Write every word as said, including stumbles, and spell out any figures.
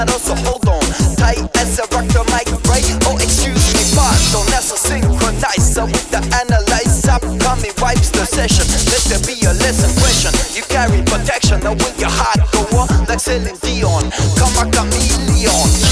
So hold on, tight as a rock the mic, right? Oh, excuse me, pardon, as a synchronizer with the analyzer. Upcoming wipes the session. Let there be a lesson question. You carry protection, or will your heart go on like Celine Dion? Come a chameleon.